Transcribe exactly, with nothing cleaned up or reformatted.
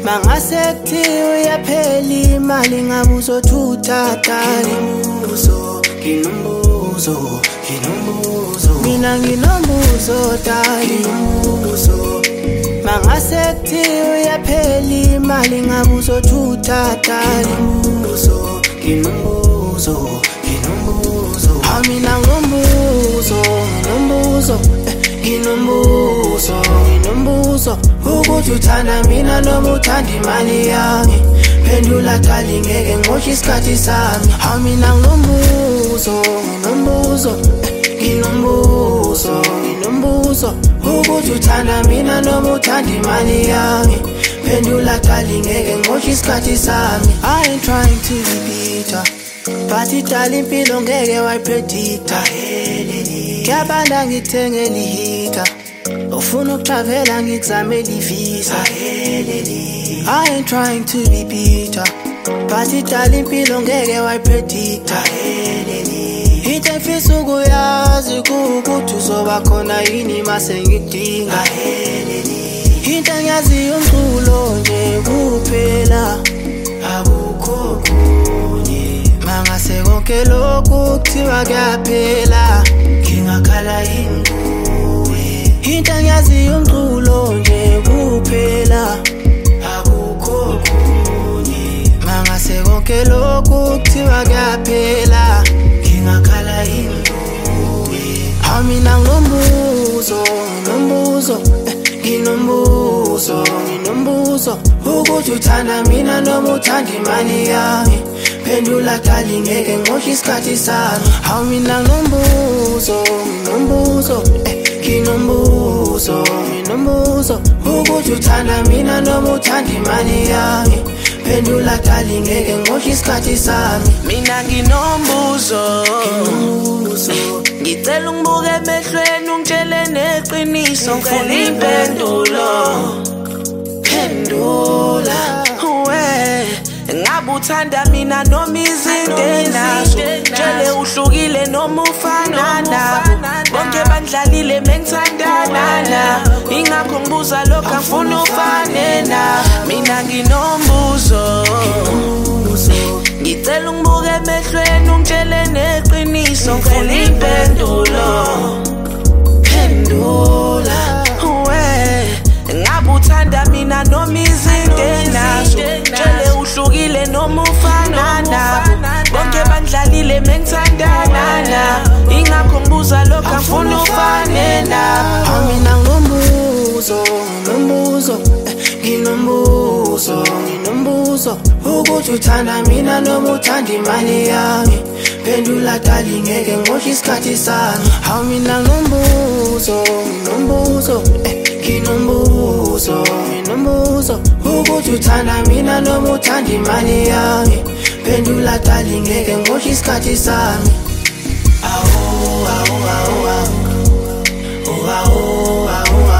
Mangase kuthiwa uyaphela imali ngabe uzothutha dali. Nginombuzo, nginombuzo, Mina nginombuzo dali. Mangase kuthiwa uyaphela imali ngabe uzothutha dali. Nginombuzo, nginombuzo, Mina ngombuzo, ngombuzo, nginombuzo, nginombuzo ukuthi uthanda mina noma uthanda imali yami. Phendula dali ngeke ngoshe isikhathi sami. Mina ngombuzo, ngombuzo, nginombuzo, nginombuzo ukuthi uthanda mina noma uthanda imali yami. Phendula dali ngeke ngoshe isikhathi sami. I ain't trying to be bitter, but idala impilo ngeke wayipredicta. Kuyabanda ngithengela ihika, ufuna ukutravela ngikuzamela ivisa. I ain't trying to be bitter, but idala impilo ngeke wayipredicta. Into engifisa ukuyazi kukuthi uzoba khona yini mase ngikudinga. Into engiyaziyo umculo nje kuphela, akukho kunye. Mangase konke lokhu kuthiwa kuyaphela, ngingakhala yini kuwe. Into engiyaziyo umculo nje kuphela, akukho kunye. Mangase konke lokhu kuthiwa kuyaphela, ngingakhala yini kuwe. Mina ngombuzo, ngombuzo, nginombuzo, nginombuzo ukuthi uthanda mina noma uthanda imali yami. Phendula dali ngeke ngoshe isikhathi sami. Mina ngombuzo, nginombuzo, nginombuzo, nginombuzo ukuthi uthanda mina noma uthanda imali yami. Phendula dali ngeke ngoshe isikhathi sami. Mina nginombuzo, Ngombuzo, ngicela ungibuke emehlweni ungitshele neqiniso. Ngifuna impendulo, phendula. we ngabe uthanda mina noma izinto enazo. Tshele uhlukile noma ufana nabo, bonke bandlalile mengithandana nabo. Ingakho ngibuza lokho angifuna ufane nabo. Mina nginombuzo, ngicela ungibuke emehlweni ungitshele neqiniso. Ngifuna impendulo, Phendula. we ngabe uthanda mina noma izinto enazo. Tshele uhlukile noma ufana nabo, bonke bandlalile mengithandana nabo. Ingakho ngibuza lokho angifuna ufane nabo. Mina ngombuzo, ngombuzo, nginombuzo, nginombuzo ukuthi uthanda mina noma uthanda imali yami. Phendula dali ngeke ngoshe isikhathi sami. Mina ngombuzo, ngombuzo, nginombuzo, nginombuzo ukuthi uthanda mina noma uthanda imali yami. Phendula dali ngeke ngoshe isikhathi sami. Awu, awu, awu, awu, awu, awu, awu.